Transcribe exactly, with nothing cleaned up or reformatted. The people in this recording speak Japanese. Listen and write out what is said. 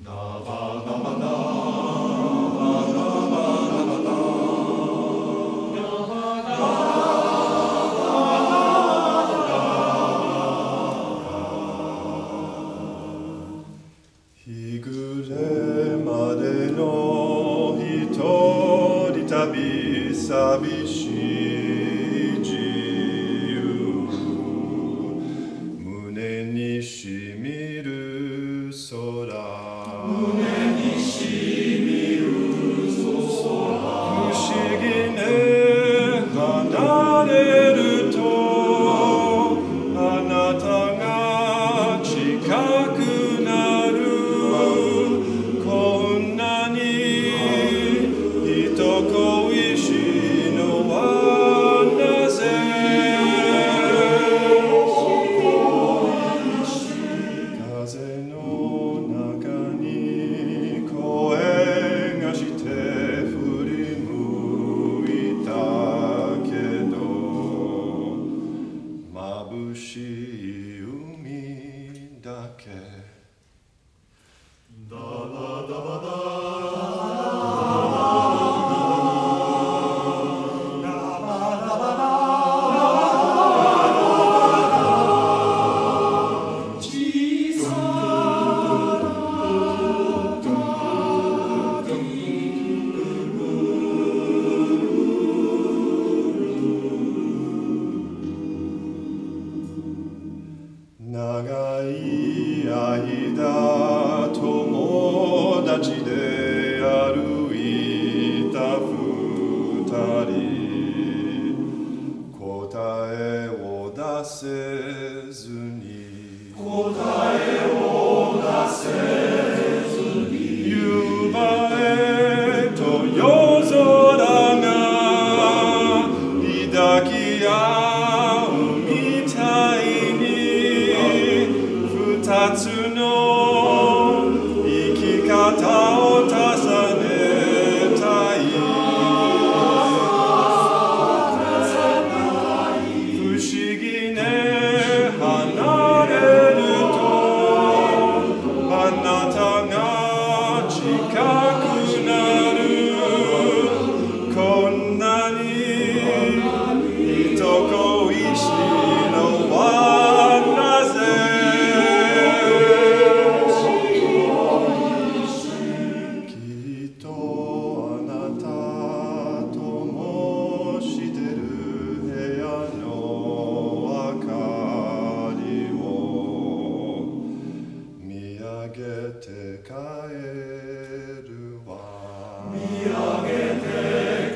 日暮れまでの一人旅寂しい自由胸にしみる空胸にしみる空不思議ね離れるとあなたが近くなるこんなに人恋しいのはなぜ風の中に声がして振り向いたけど眩しい海だけダバダバダ長い間友達で歩いた二人答えを出せずに答えを出せずに夕張と夜空が抱き合うみたいに二つの生き方を重ねたい不思議ね離れるとあなたが近くなるこんなに人恋しいのはなぜ帰るわ見上げて